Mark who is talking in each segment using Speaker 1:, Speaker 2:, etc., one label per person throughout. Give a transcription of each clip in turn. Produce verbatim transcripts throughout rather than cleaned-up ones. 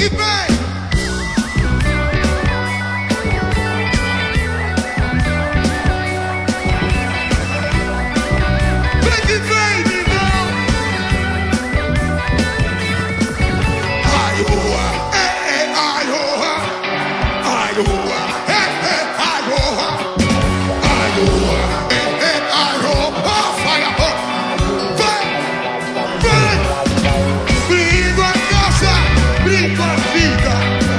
Speaker 1: que vem. Vem que vem, Mingão. Ai, oa, é, é, ai, oa. Ai, oa, é, é, ai, oa. Ai, oa, é, é, ai, oa. Fire, oh. Vem, vem. Brindo a casa, brindo a vida.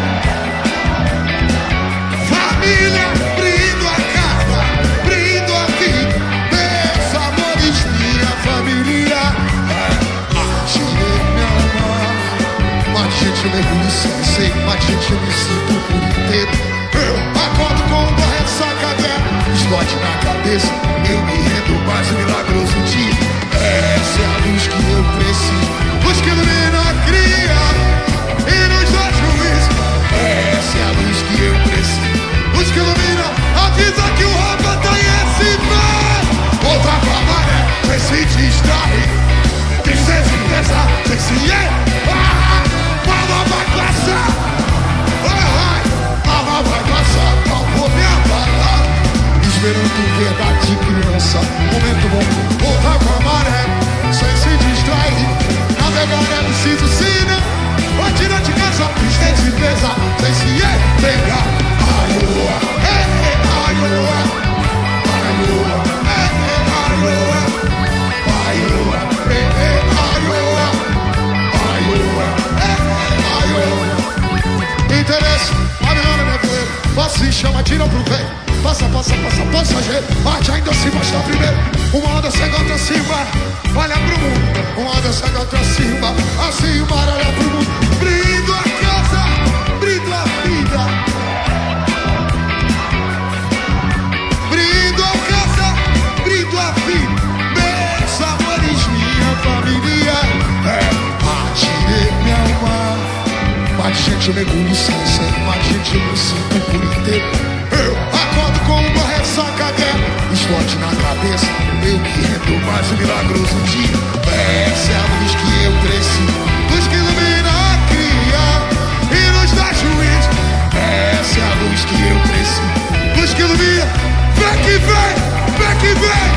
Speaker 1: Família, brindo a casa, brindo a vida. Meus amores, minha família. Atirei minha alma. Mas gente, eu mergulho sem sei. Mas gente, eu me sinto por inteiro. Eu acordo com uma ressaca dela. Explode na cabeça. Eu me rendo mais um milagroso dia. Essa é a luz que eu preciso. Luz que ilumina a cria e nos dá juízo. Essa é a luz que eu preciso. Luz que ilumina a vida que o rapa tem esse pé. Outra pra maré, sem se distrair. Tristeza e pesa, sem se ir. Ah, palma vai passar. Ah, palma vai passar. Não vou me abalar. Esperando verdade, criança. Momento bom, voltar com a maré, sem se distrair. Navegar é preciso sim, né? Atira de casa, tristeza e pesa, sem se ir, pegar. Ai, oa, é, é, ai, oa. Ai, oa, é, é, ai, oa. Ai, oa, é, é, ai, oa. Ai, oa, é, é, ai, oa. Interesse, a menina minha poeira. Passa e chama, tira pro rei. Passa, passa, passa, passageiro. Arte ainda se mostra primeiro. Uma onda cega, outra cima. Olha pro mundo. Uma onda cega, outra cima. Assim o mar olha pro mundo. Brindo a casa, brindo a vida. Brindo a casa, brindo a vida. Meus amores, minha família. É, atirei minha alma. Mas gente, eu mergulho sem ser. Mas gente, eu me sinto por inteiro. Eu acordo com uma ressaca dela. Explode na cabeça. Eu me rendo mais um milagroso dia. Essa é a luz que eu preciso. Luz que ilumina a cria e nos dá juízo. Essa é a luz que eu preciso. Luz que ilumina. Vem que vem, vem que vem.